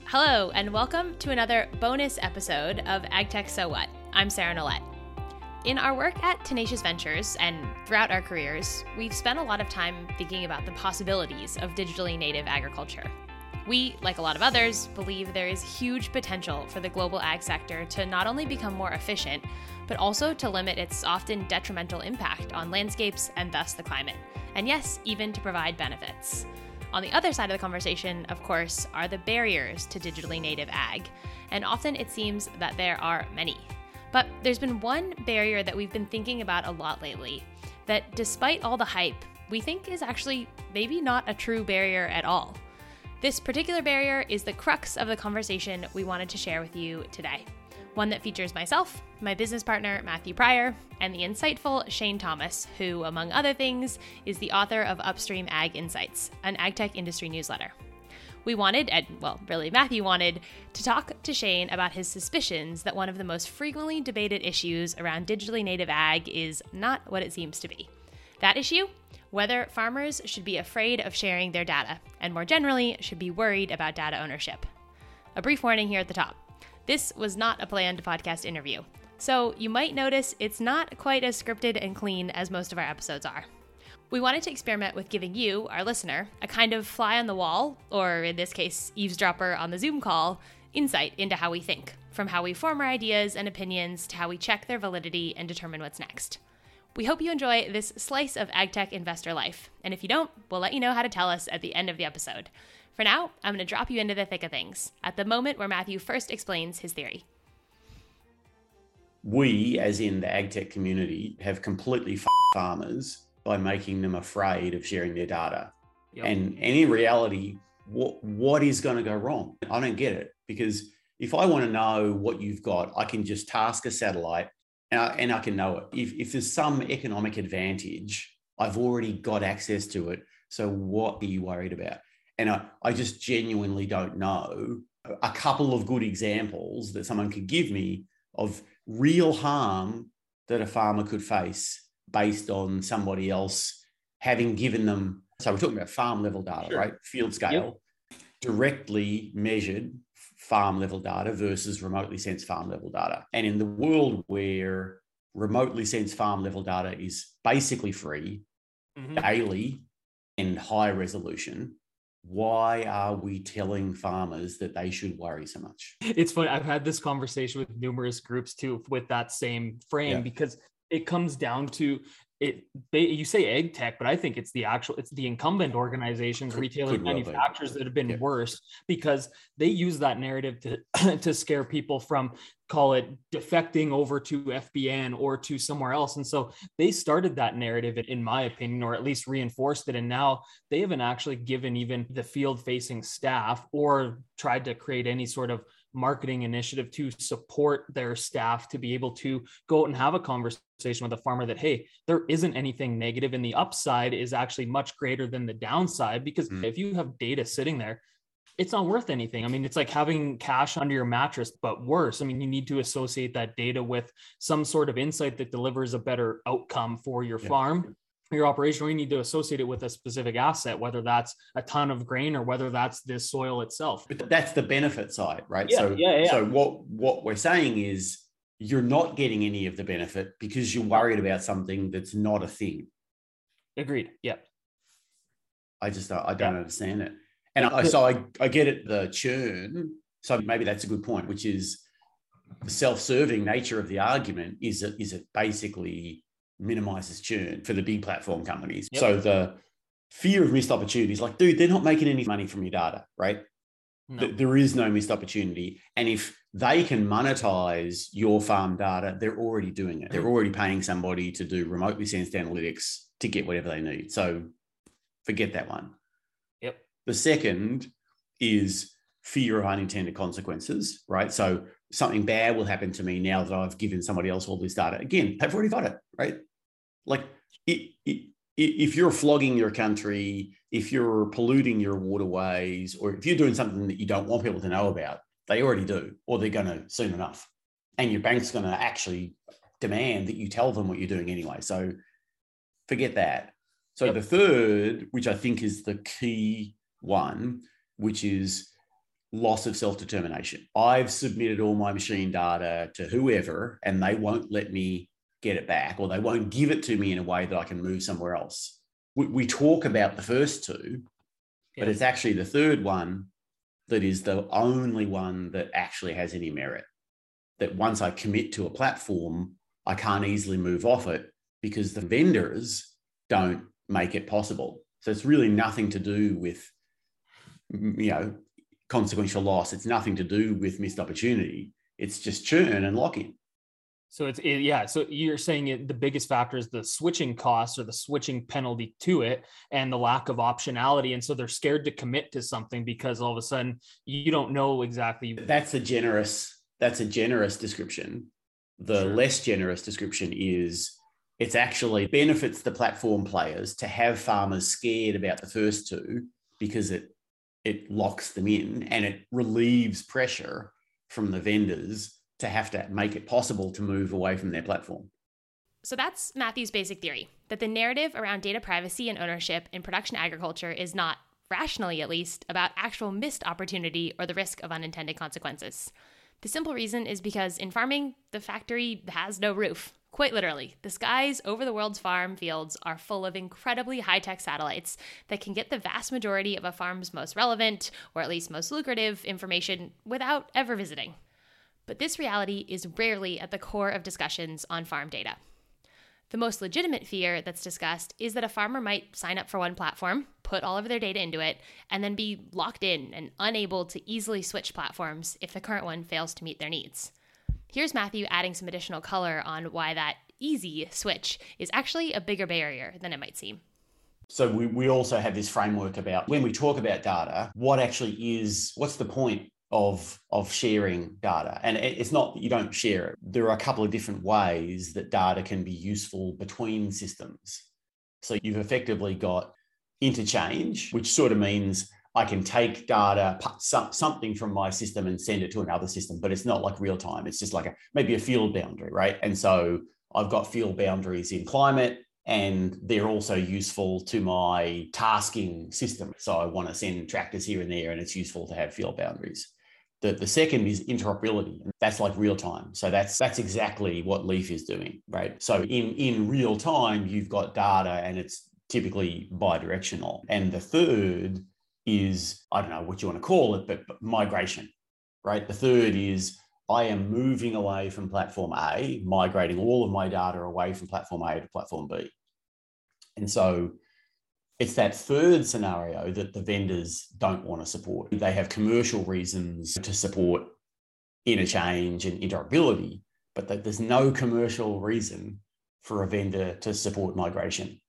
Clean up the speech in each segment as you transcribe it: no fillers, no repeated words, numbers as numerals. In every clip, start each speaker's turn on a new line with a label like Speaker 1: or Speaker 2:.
Speaker 1: Hello, and welcome to another bonus episode of AgTech So What. I'm Sarah Nolet. In our work at Tenacious Ventures and throughout our careers, we've spent a lot of time thinking about the possibilities of digitally native agriculture. We, like a lot of others, believe there is huge potential for the global ag sector to not only become more efficient, but also to limit its often detrimental impact on landscapes and thus the climate. And yes, even to provide benefits. On the other side of the conversation, of course, are the barriers to digitally native ag, and often it seems that there are many. But there's been one barrier that we've been thinking about a lot lately, that despite all the hype, we think is actually maybe not a true barrier at all. This particular barrier is the crux of the conversation we wanted to share with you today. One that features myself, my business partner, Matthew Pryor, and the insightful Shane Thomas, who, among other things, is the author of Upstream Ag Insights, an agtech industry newsletter. We wanted, and well, really Matthew wanted, to talk to Shane about his suspicions that one of the most frequently debated issues around digitally native ag is not what it seems to be. That issue? Whether farmers should be afraid of sharing their data, and more generally, should be worried about data ownership. A brief warning here at the top. This was not a planned podcast interview, so you might notice it's not quite as scripted and clean as most of our episodes are. We wanted to experiment with giving you, our listener, a kind of fly on the wall, or in this case, eavesdropper on the Zoom call, insight into how we think, from how we form our ideas and opinions to how we check their validity and determine what's next. We hope you enjoy this slice of agtech investor life, and if you don't, we'll let you know how to tell us at the end of the episode. For now, I'm going to drop you into the thick of things, at the moment where Matthew first explains his theory.
Speaker 2: We, as in the agtech community, have completely f***ed farmers by making them afraid of sharing their data.
Speaker 3: Yep.
Speaker 2: And in reality, what is going to go wrong? I don't get it, because if I want to know what you've got, I can just task a satellite and I can know it. If there's some economic advantage, I've already got access to it. So what are you worried about? And I just genuinely don't know a couple of good examples that someone could give me of real harm that a farmer could face based on somebody else having given them. So we're talking about farm level data,
Speaker 3: Sure.
Speaker 2: right? Field scale, directly measured farm level data versus remotely sensed farm level data. And in the world where remotely sensed farm level data is basically free, daily, and high resolution, why are we telling farmers that they should worry so much?
Speaker 3: It's funny. I've had this conversation with numerous groups too, with that same frame, because it comes down to it. You say ag tech, but I think it's the incumbent organizations, retailers, manufacturers that have been worse, because they use that narrative to scare people from, call it, defecting over to FBN or to somewhere else. And so they started that narrative, in my opinion, or at least reinforced it. And now they haven't actually given even the field facing staff or tried to create any sort of marketing initiative to support their staff to be able to go out and have a conversation with a farmer that, hey, there isn't anything negative, and the upside is actually much greater than the downside. Because if you have data sitting there, it's not worth anything. I mean, it's like having cash under your mattress, but worse. I mean, you need to associate that data with some sort of insight that delivers a better outcome for your farm, your operation, or you need to associate it with a specific asset, whether that's a ton of grain or whether that's this soil itself.
Speaker 2: But that's the benefit side, right?
Speaker 3: Yeah.
Speaker 2: So what we're saying is you're not getting any of the benefit because you're worried about something that's not a thing.
Speaker 3: Agreed. Yeah.
Speaker 2: I don't understand it. And I get it, the churn. So maybe that's a good point, which is the self-serving nature of the argument is it basically minimizes churn for the big platform companies.
Speaker 3: Yep.
Speaker 2: So the fear of missed opportunities, like, dude, they're not making any money from your data, right?
Speaker 3: No.
Speaker 2: There is no missed opportunity. And if they can monetize your farm data, they're already doing it. They're already paying somebody to do remotely sensed analytics to get whatever they need. So forget that one.
Speaker 3: Yep.
Speaker 2: The second is fear of unintended consequences, right? So something bad will happen to me now that I've given somebody else all this data. Again, they've already got it, right? Like if you're flogging your country, if you're polluting your waterways, or if you're doing something that you don't want people to know about, they already do, or they're going to soon enough. And your bank's going to actually demand that you tell them what you're doing anyway. So forget that. So the third, which I think is the key one, which is loss of self-determination. I've submitted all my machine data to whoever, and they won't let me get it back, or they won't give it to me in a way that I can move somewhere else. We talk about the first two, but it's actually the third one that is the only one that actually has any merit. That once I commit to a platform, I can't easily move off it because the vendors don't make it possible. So it's really nothing to do with, consequential loss. It's nothing to do with missed opportunity. It's just churn and lock-in.
Speaker 3: So so you're saying the biggest factor is the switching costs or the switching penalty to it and the lack of optionality. And so they're scared to commit to something because all of a sudden you don't know exactly.
Speaker 2: That's a generous description. The less generous description is it's actually benefits the platform players to have farmers scared about the first two because it locks them in and it relieves pressure from the vendors to have to make it possible to move away from their platform.
Speaker 1: So that's Matthew's basic theory, that the narrative around data privacy and ownership in production agriculture is not, rationally at least, about actual missed opportunity or the risk of unintended consequences. The simple reason is because in farming, the factory has no roof. Quite literally, the skies over the world's farm fields are full of incredibly high-tech satellites that can get the vast majority of a farm's most relevant, or at least most lucrative, information without ever visiting. But this reality is rarely at the core of discussions on farm data. The most legitimate fear that's discussed is that a farmer might sign up for one platform, put all of their data into it, and then be locked in and unable to easily switch platforms if the current one fails to meet their needs. Here's Matthew adding some additional color on why that easy switch is actually a bigger barrier than it might seem.
Speaker 2: So we also have this framework about when we talk about data, what's the point of sharing data? And it's not that you don't share it. There are a couple of different ways that data can be useful between systems. So you've effectively got interchange, which sort of means I can take data, something from my system and send it to another system, but it's not like real time. It's just like maybe a field boundary, right? And so I've got field boundaries in climate, and they're also useful to my tasking system. So I want to send tractors here and there, and it's useful to have field boundaries. The second is interoperability. That's like real time. So that's exactly what Leaf is doing, right? So in real time, you've got data and it's typically bi-directional. And the third is, I don't know what you want to call it, but migration, right? The third is I am moving away from platform A, migrating all of my data away from platform A to platform B. And so it's that third scenario that the vendors don't want to support. They have commercial reasons to support interchange and interoperability, but there's no commercial reason for a vendor to support migration.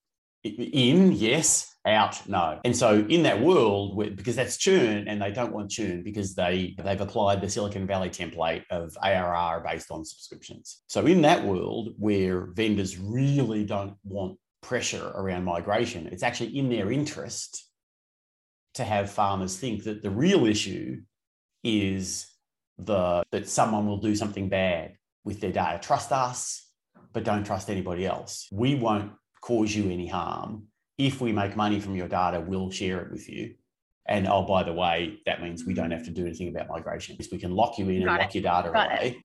Speaker 2: In, yes. Out, no. And so in that world, because that's churn, and they don't want churn because they've applied the Silicon Valley template of ARR based on subscriptions. So in that world where vendors really don't want pressure around migration, it's actually in their interest to have farmers think that the real issue is that someone will do something bad with their data. Trust us, but don't trust anybody else. We won't cause you any harm. If we make money from your data, we'll share it with you. And oh, by the way, that means we don't have to do anything about migration. We can lock you in and lock your data away.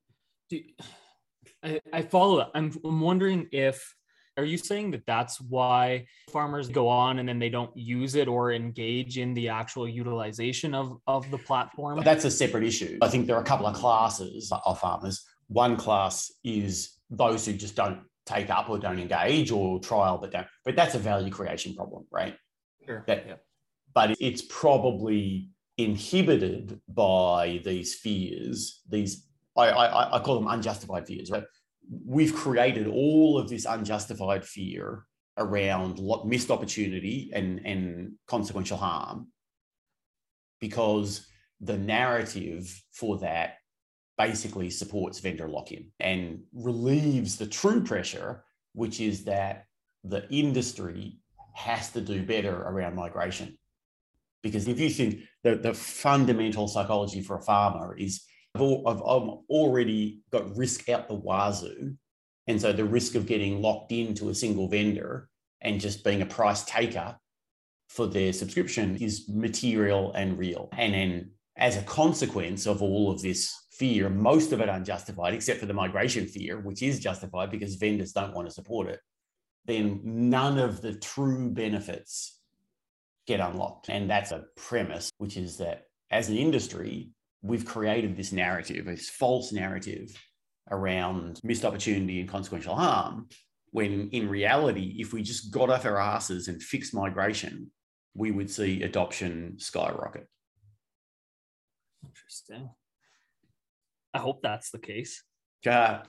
Speaker 3: I follow that. I'm wondering are you saying that that's why farmers go on and then they don't use it or engage in the actual utilization of the platform?
Speaker 2: But that's a separate issue. I think there are a couple of classes of farmers. One class is those who just don't take up or don't engage or trial, but that's a value creation problem, right?
Speaker 3: Sure.
Speaker 2: But it's probably inhibited by these fears, I call them unjustified fears, right? We've created all of this unjustified fear around missed opportunity and consequential harm because the narrative for that basically supports vendor lock-in and relieves the true pressure, which is that the industry has to do better around migration. Because if you think the fundamental psychology for a farmer is I've already got risk out the wazoo, and so the risk of getting locked into a single vendor and just being a price taker for their subscription is material and real. And then as a consequence of all of this fear, most of it unjustified, except for the migration fear, which is justified because vendors don't want to support it, then none of the true benefits get unlocked. And that's a premise, which is that as an industry, we've created this narrative, this false narrative around missed opportunity and consequential harm, when in reality, if we just got off our asses and fixed migration, we would see adoption skyrocket.
Speaker 3: Interesting. I hope that's the case.
Speaker 2: But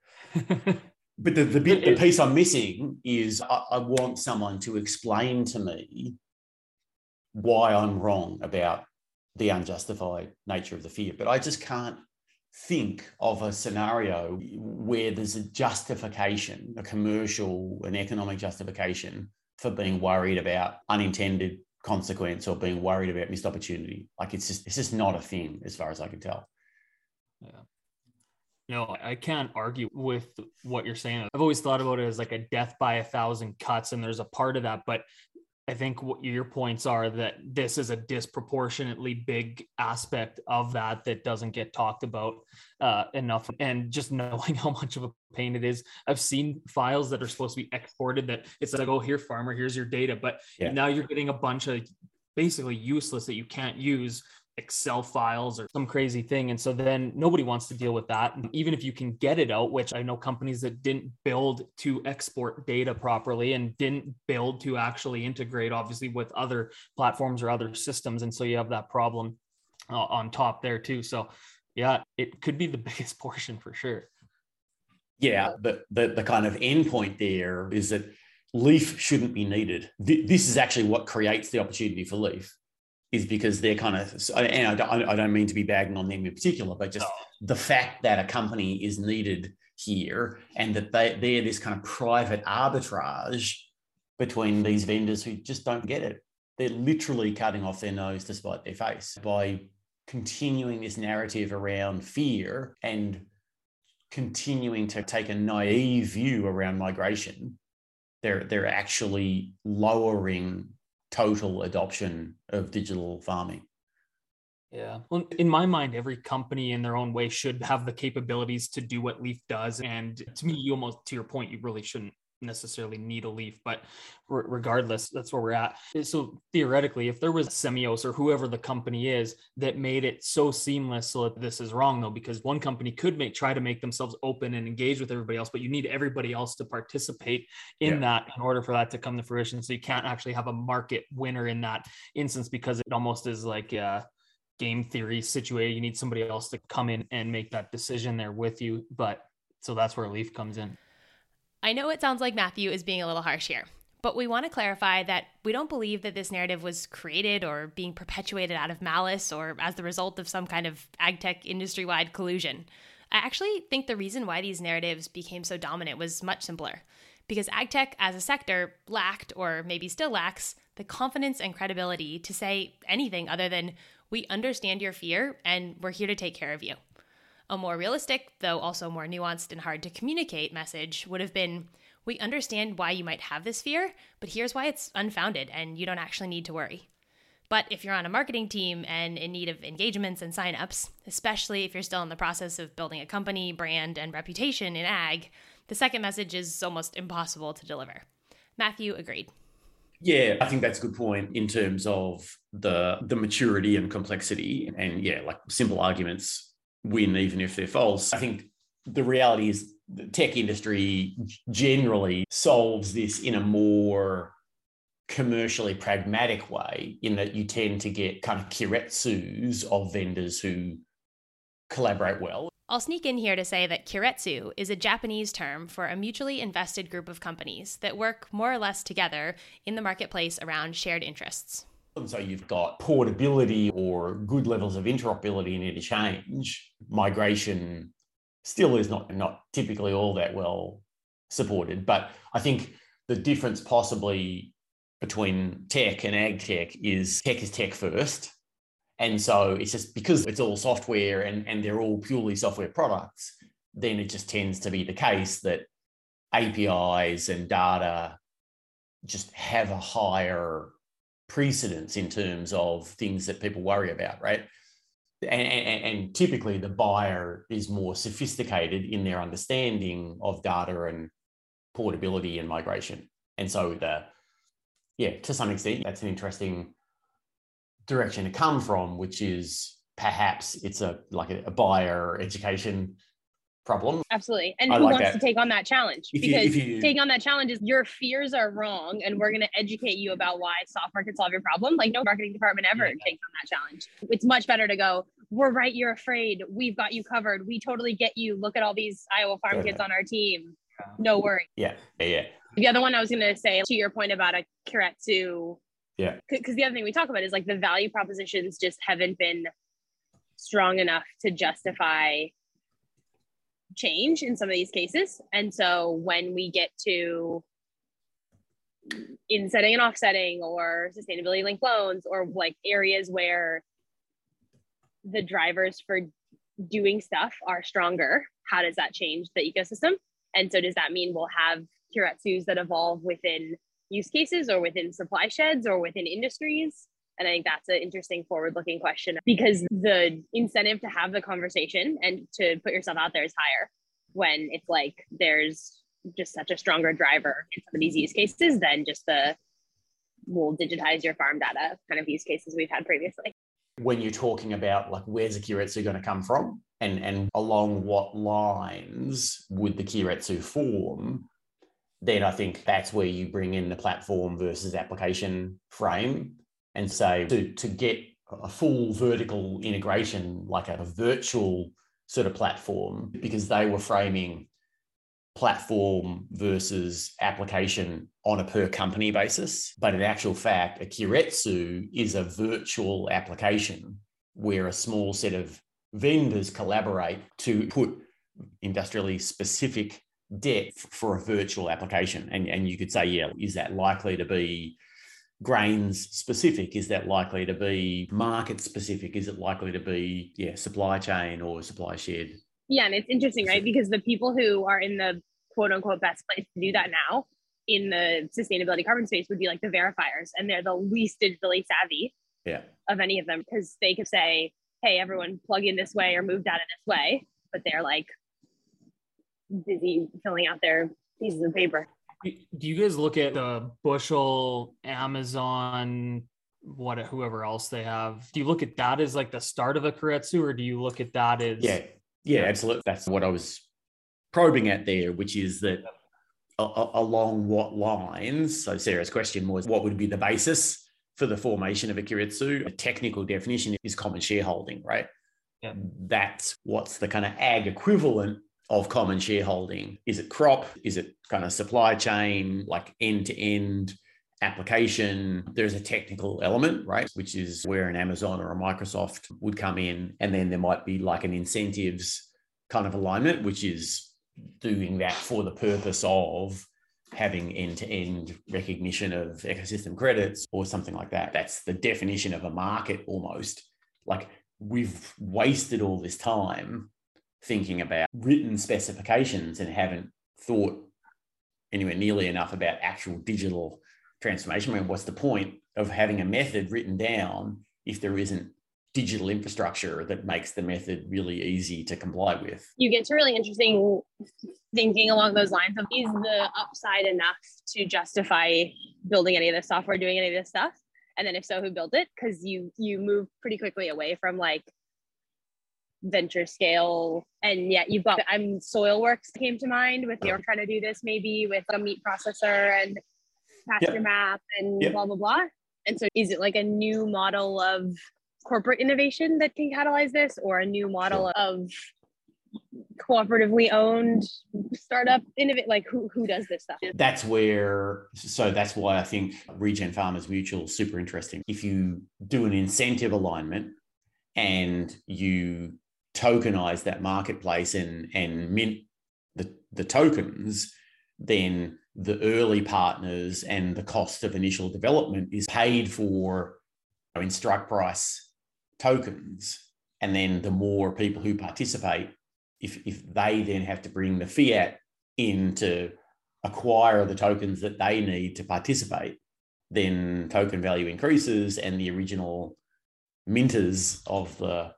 Speaker 2: the piece I'm missing is I want someone to explain to me why I'm wrong about the unjustified nature of the fear. But I just can't think of a scenario where there's a justification, a commercial, an economic justification for being worried about unintended consequence or being worried about missed opportunity. Like it's just not a thing as far as I can tell.
Speaker 3: Yeah. No, I can't argue with what you're saying. I've always thought about it as like a death by 1,000 cuts, and there's a part of that, but I think what your points are that this is a disproportionately big aspect of that doesn't get talked about enough. And just knowing how much of a pain it is. I've seen files that are supposed to be exported that it's like, oh, here, farmer, here's your data. But now you're getting a bunch of basically useless that you can't use Excel files or some crazy thing. And so then nobody wants to deal with that. And even if you can get it out, which I know companies that didn't build to export data properly and didn't build to actually integrate, obviously, with other platforms or other systems. And so you have that problem on top there too. So yeah, it could be the biggest portion for sure.
Speaker 2: Yeah, the kind of end point there is that Leaf shouldn't be needed. This is actually what creates the opportunity for Leaf. Is because they're kind of, and I don't mean to be bagging on them in particular, but just the fact that a company is needed here and that they're this kind of private arbitrage between these vendors who just don't get it. They're literally cutting off their nose to spite their face by continuing this narrative around fear and continuing to take a naive view around migration. They're actually lowering total adoption of digital farming.
Speaker 3: Yeah. Well, in my mind, every company in their own way should have the capabilities to do what Leaf does. And to me, you almost, to your point, you really shouldn't necessarily need a Leaf, but regardless, that's where we're at. So theoretically, if there was Semios or whoever the company is that made it so seamless, so that this is wrong though, because one company could try to make themselves open and engage with everybody else, but you need everybody else to participate in that in order for that to come to fruition. So you can't actually have a market winner in that instance, because it almost is like a game theory situation. You need somebody else to come in and make that decision there with you. But so that's where Leaf comes in.
Speaker 1: I know it sounds like Matthew is being a little harsh here, but we want to clarify that we don't believe that this narrative was created or being perpetuated out of malice or as the result of some kind of ag tech industry-wide collusion. I actually think the reason why these narratives became so dominant was much simpler, because ag tech as a sector lacked, or maybe still lacks, the confidence and credibility to say anything other than, we understand your fear and we're here to take care of you. A more realistic, though also more nuanced and hard to communicate message would have been, we understand why you might have this fear, but here's why it's unfounded and you don't actually need to worry. But if you're on a marketing team and in need of engagements and signups, especially if you're still in the process of building a company, brand, and reputation in ag, the second message is almost impossible to deliver. Matthew agreed.
Speaker 2: Yeah, I think that's a good point in terms of the maturity and complexity. And yeah, like simple arguments win even if they're false. I think the reality is the tech industry generally solves this in a more commercially pragmatic way, in that you tend to get kind of keiretsus of vendors who collaborate well.
Speaker 1: I'll sneak in here to say that keiretsu is a Japanese term for a mutually invested group of companies that work more or less together in the marketplace around shared interests.
Speaker 2: And so you've got portability or good levels of interoperability and interchange. Migration still is not typically all that well supported. But I think the difference possibly between tech and ag tech is tech first. And so it's just because it's all software and they're all purely software products, then it just tends to be the case that APIs and data just have a higher precedence in terms of things that people worry about, right? And typically the buyer is more sophisticated in their understanding of data and portability and migration. And so to some extent, that's an interesting direction to come from, which is perhaps it's a buyer education problem.
Speaker 4: Absolutely. And who wants to take on that challenge? Because taking on that challenge is your fears are wrong, and we're going to educate you about why software can solve your problem. Like no marketing department ever takes on that challenge. It's much better to go, we're right, you're afraid. We've got you covered. We totally get you. Look at all these Iowa farm kids on our team. No worry.
Speaker 2: Yeah.
Speaker 4: The other one I was going to say, to your point about a Keiretsu, because the other thing we talk about is like the value propositions just haven't been strong enough to justify change in some of these cases. And so when we get to insetting and offsetting or sustainability linked loans, or like areas where the drivers for doing stuff are stronger, how does that change the ecosystem? And so does that mean we'll have Keiretsus that evolve within use cases or within supply sheds or within industries? And I think that's an interesting forward-looking question, because the incentive to have the conversation and to put yourself out there is higher when it's like there's just such a stronger driver in some of these use cases than just the we'll digitize your farm data kind of use cases we've had previously.
Speaker 2: When you're talking about like where's the Keiretsu going to come from and along what lines would the Keiretsu form, then I think that's where you bring in the platform versus application frame and say to get a full vertical integration, like a virtual sort of platform, because they were framing platform versus application on a per company basis. But in actual fact, a Keiretsu is a virtual application where a small set of vendors collaborate to put industrially specific debt for a virtual application. And you could say, is that likely to be grains specific? Is that likely to be market specific? Is it likely to be supply chain or supply shed?
Speaker 4: Yeah, and it's interesting, right? Because the people who are in the quote unquote best place to do that now in the sustainability carbon space would be like the verifiers, and they're the least digitally savvy of any of them, because they could say, hey, everyone plug in this way or move data this way, but they're like busy filling out their pieces of paper.
Speaker 3: Do you guys look at the Bushel, Amazon, whoever else they have? Do you look at that as like the start of a Keiretsu, or do you look at that as...
Speaker 2: Yeah, absolutely. That's what I was probing at there, which is that along what lines? So Sarah's question was, what would be the basis for the formation of a Keiretsu? A technical definition is common shareholding, right?
Speaker 3: Yeah.
Speaker 2: That's what's the kind of ag equivalent of common shareholding. Is it crop? Is it kind of supply chain, like end-to-end application? There's a technical element, right? Which is where an Amazon or a Microsoft would come in. And then there might be like an incentives kind of alignment, which is doing that for the purpose of having end-to-end recognition of ecosystem credits or something like that. That's the definition of a market almost. Like we've wasted all this time thinking about written specifications and haven't thought anywhere nearly enough about actual digital transformation. I mean, what's the point of having a method written down if there isn't digital infrastructure that makes the method really easy to comply with?
Speaker 4: You get to really interesting thinking along those lines of, is the upside enough to justify building any of this software, doing any of this stuff? And then if so, who built it? Because you move pretty quickly away from like venture scale. And yet you've got, Soilworks came to mind with you're trying to do this maybe with a meat processor and pasture map and blah, blah, blah. And so is it like a new model of corporate innovation that can catalyze this, or a new model of cooperatively owned startup innovate? Like who does this stuff?
Speaker 2: That's why I think Regen Farmers Mutual is super interesting. If you do an incentive alignment and you tokenize that marketplace and mint the tokens, then the early partners and the cost of initial development is paid for in strike price tokens. And then the more people who participate, if they then have to bring the fiat in to acquire the tokens that they need to participate, then token value increases and the original minters of the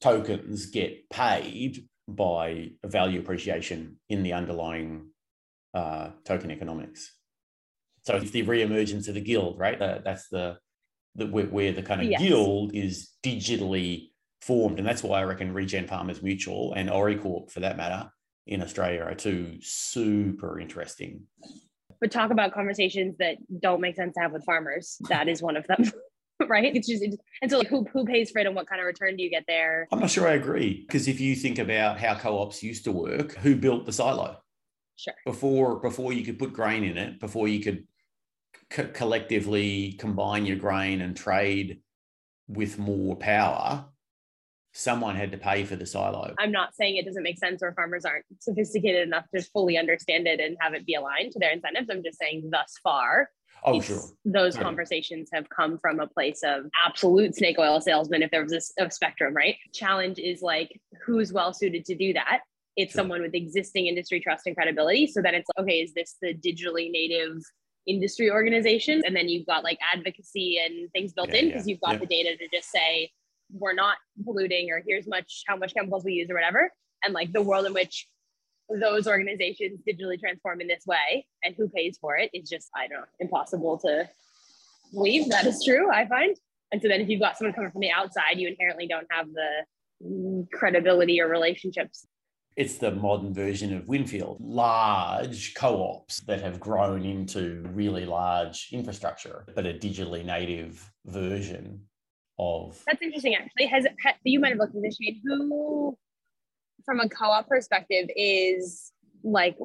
Speaker 2: tokens get paid by value appreciation in the underlying token economics. So it's the re-emergence of the guild, right? That's where the kind of guild is digitally formed. And that's why I reckon Regen Farmers Mutual and Oricorp, for that matter, in Australia are two super interesting.
Speaker 4: But talk about conversations that don't make sense to have with farmers. That is one of them, right? And so like who pays for it and what kind of return do you get there?
Speaker 2: I'm not sure I agree, because if you think about how co-ops used to work, who built the silo?
Speaker 4: Sure.
Speaker 2: Before you could put grain in it, before you could collectively combine your grain and trade with more power, someone had to pay for the silo.
Speaker 4: I'm not saying it doesn't make sense or farmers aren't sophisticated enough to fully understand it and have it be aligned to their incentives. I'm just saying thus far, those conversations have come from a place of absolute snake oil salesman, if there was a spectrum, right? Challenge is like, who's well suited to do that? It's someone with existing industry trust and credibility. So then it's like, okay, is this the digitally native industry organization? And then you've got like advocacy and things built in because you've got the data to just say, we're not polluting, or here's how much chemicals we use or whatever. And like the world in which those organizations digitally transform in this way and who pays for it is just, I don't know, impossible to believe that is true, I find. And so then if you've got someone coming from the outside, you inherently don't have the credibility or relationships.
Speaker 2: It's the modern version of Winfield, large co-ops that have grown into really large infrastructure, but a digitally native version of.
Speaker 4: That's interesting, actually. You might have looked at this, Shane. Who, from a co-op perspective, is like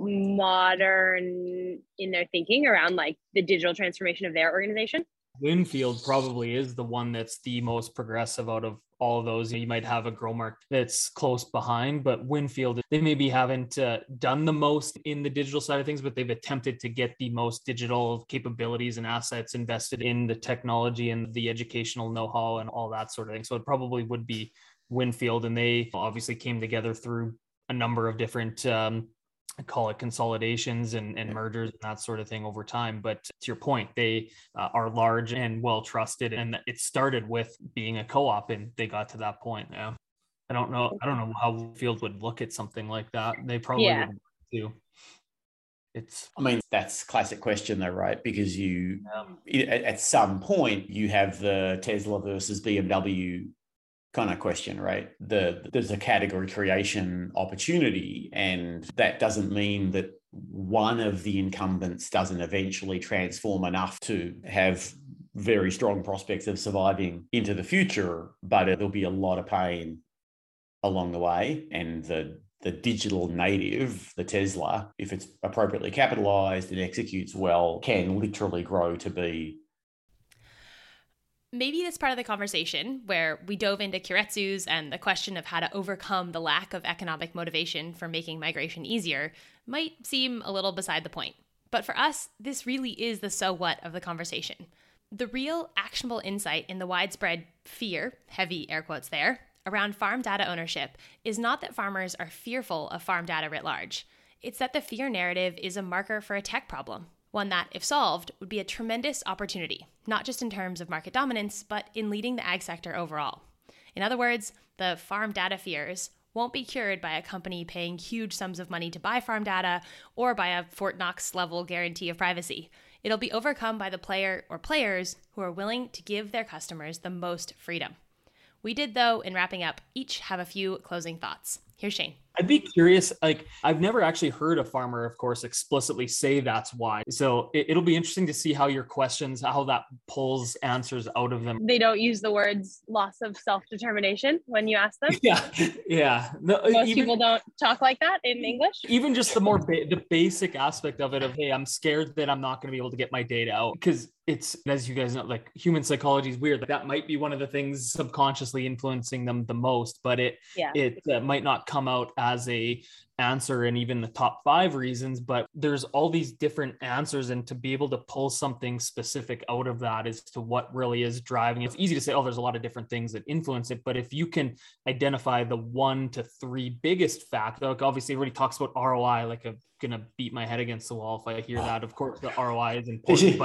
Speaker 4: modern in their thinking around like the digital transformation of their organization?
Speaker 3: Winfield probably is the one that's the most progressive out of all of those. You might have a Growmark that's close behind, but Winfield, they maybe haven't done the most in the digital side of things, but they've attempted to get the most digital capabilities and assets invested in the technology and the educational know-how and all that sort of thing. So it probably would be Winfield, and they obviously came together through a number of different I call it consolidations and mergers and that sort of thing over time. But to your point, they are large and well trusted, and it started with being a co-op, and they got to that point. Yeah, I don't know how Field would look at something like that. They probably would too.
Speaker 2: That's classic question though, right? Because at some point you have the Tesla versus BMW kind of question, right? There's a category creation opportunity, and that doesn't mean that one of the incumbents doesn't eventually transform enough to have very strong prospects of surviving into the future, but there'll be a lot of pain along the way. And the digital native, the Tesla, if it's appropriately capitalized and executes well, can literally grow to be.
Speaker 1: Maybe this part of the conversation where we dove into keiretsus and the question of how to overcome the lack of economic motivation for making migration easier might seem a little beside the point. But for us, this really is the so what of the conversation. The real actionable insight in the widespread fear, heavy air quotes there, around farm data ownership is not that farmers are fearful of farm data writ large. It's that the fear narrative is a marker for a tech problem. One that, if solved, would be a tremendous opportunity, not just in terms of market dominance, but in leading the ag sector overall. In other words, the farm data fears won't be cured by a company paying huge sums of money to buy farm data or by a Fort Knox level guarantee of privacy. It'll be overcome by the player or players who are willing to give their customers the most freedom. We did, though, in wrapping up, each have a few closing thoughts. Here's Shane.
Speaker 3: I'd be curious, I've never actually heard a farmer, of course, explicitly say that's why. So it'll be interesting to see how your questions, how that pulls answers out of them.
Speaker 4: They don't use the words loss of self-determination when you ask them.
Speaker 3: Yeah.
Speaker 4: Most people don't talk like that in English.
Speaker 3: Even just the more the basic aspect of it of, hey, I'm scared that I'm not going to be able to get my data out, because it's, as you guys know, like human psychology is weird. That might be one of the things subconsciously influencing them the most, but it might not come out as a answer in even the top 5 reasons, but there's all these different answers, and to be able to pull something specific out of that as to what really is driving. It's easy to say, oh, there's a lot of different things that influence it, but if you can identify the 1 to 3 biggest factors, like obviously everybody talks about ROI, like I'm gonna beat my head against the wall if I hear that. Of course the ROI is important, but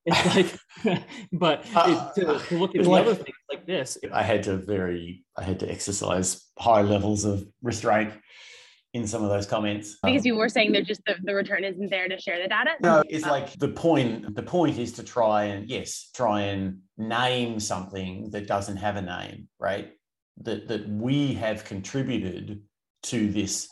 Speaker 3: It's like, but to look at the other things like this,
Speaker 2: I had to exercise high levels of restraint in some of those comments
Speaker 4: because people were saying they're just the return isn't there to share the data.
Speaker 2: No, it's like the point is to try and name something that doesn't have a name, right? That we have contributed to this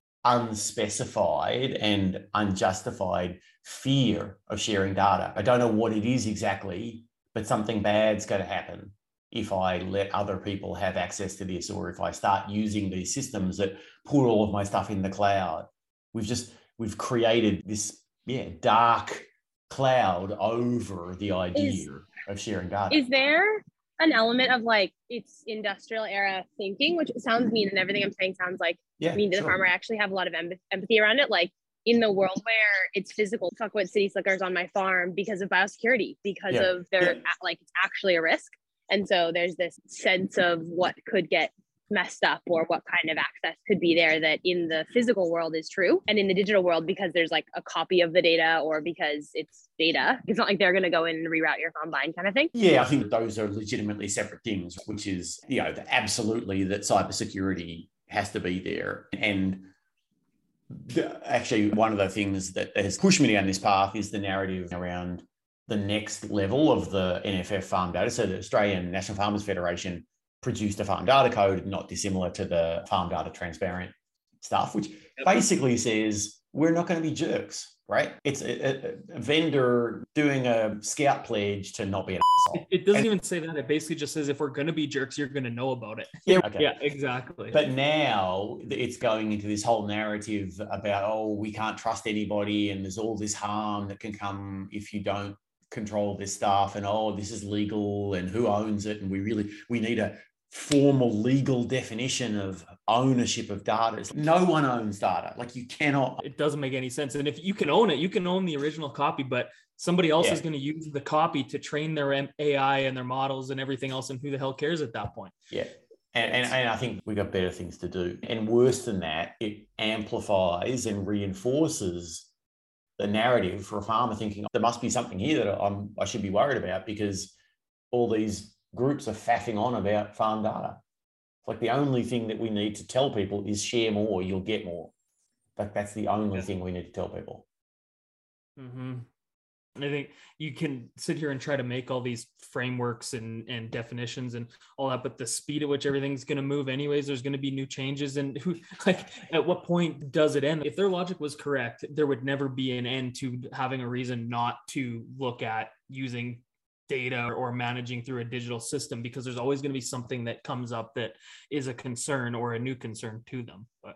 Speaker 2: unspecified and unjustified fear of sharing data. I don't know what it is exactly, but something bad's going to happen if I let other people have access to this, or if I start using these systems that put all of my stuff in the cloud. We've created this dark cloud over the idea of sharing data.
Speaker 4: Is there an element of like it's industrial era thinking, which sounds mean, and everything I'm saying sounds like mean to the farmer? I actually have a lot of empathy around it. Like in the world where it's physical, fuck what city slickers on my farm because of biosecurity, because of their like it's actually a risk. And so there's this sense of what could get messed up or what kind of access could be there that in the physical world is true. And in the digital world, because there's like a copy of the data or because it's data, it's not like they're going to go in and reroute your combine kind of thing.
Speaker 2: Yeah, I think those are legitimately separate things, which is, absolutely that cybersecurity has to be there. And actually, one of the things that has pushed me down this path is the narrative around the next level of the NFF farm data. So the Australian National Farmers Federation produced a farm data code, not dissimilar to the farm data transparent stuff, which basically says we're not going to be jerks, right? It's a vendor doing a scout pledge to not be an asshole.
Speaker 3: It doesn't even say that. It basically just says if we're going to be jerks, you're going to know about it.
Speaker 2: Yeah, okay.
Speaker 3: Yeah, exactly.
Speaker 2: But now it's going into this whole narrative about, we can't trust anybody and there's all this harm that can come if you don't control this stuff, and this is legal and who owns it, and we need a formal legal definition of ownership of data. No one owns data. Like you cannot.
Speaker 3: It doesn't make any sense. And if you can own it, you can own the original copy, but somebody else is going to use the copy to train their AI and their models and everything else, and who the hell cares at that point?
Speaker 2: Yeah. And I think we've got better things to do. And worse than that, it amplifies and reinforces the narrative for a farmer thinking there must be something here that I should be worried about because all these groups are faffing on about farm data. It's like the only thing that we need to tell people is share more, you'll get more. That's the only thing we need to tell people.
Speaker 3: Mm-hmm. And I think you can sit here and try to make all these frameworks and definitions and all that, but the speed at which everything's going to move anyways, there's going to be new changes. And at what point does it end? If their logic was correct, there would never be an end to having a reason not to look at using data or managing through a digital system, because there's always going to be something that comes up that is a concern or a new concern to them. But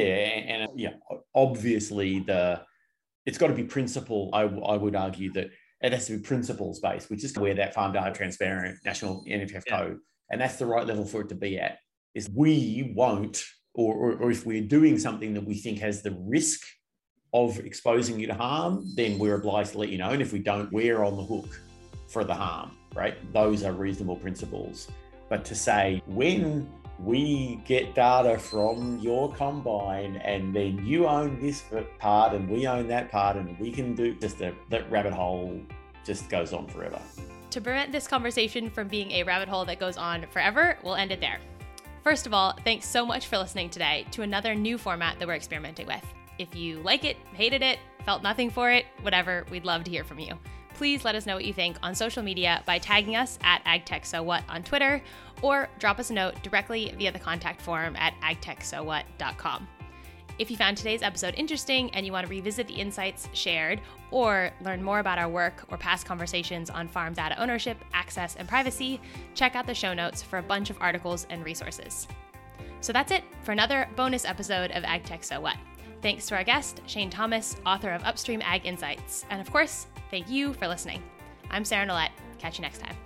Speaker 2: obviously it's got to be principle. I would argue that it has to be principles based, which is where that farm data transparent national NFF code, and that's the right level for it to be at. Is we won't, or if we're doing something that we think has the risk of exposing you to harm, then we're obliged to let you know. And if we don't, we're on the hook for the harm, right? Those are reasonable principles. But to say when we get data from your combine and then you own this part and we own that part and we can do that rabbit hole just goes on forever.
Speaker 1: To prevent this conversation from being a rabbit hole that goes on forever, we'll end it there. First of all, thanks so much for listening today to another new format that we're experimenting with. If you like it, hated it, felt nothing for it, whatever, we'd love to hear from you. Please let us know what you think on social media by tagging us at AgTechSoWhat on Twitter, or drop us a note directly via the contact form at agtechsowhat.com. If you found today's episode interesting and you want to revisit the insights shared or learn more about our work or past conversations on farm data ownership, access, and privacy, check out the show notes for a bunch of articles and resources. So that's it for another bonus episode of AgTech So What. Thanks to our guest, Shane Thomas, author of Upstream Ag Insights. And of course, thank you for listening. I'm Sarah Nolet. Catch you next time.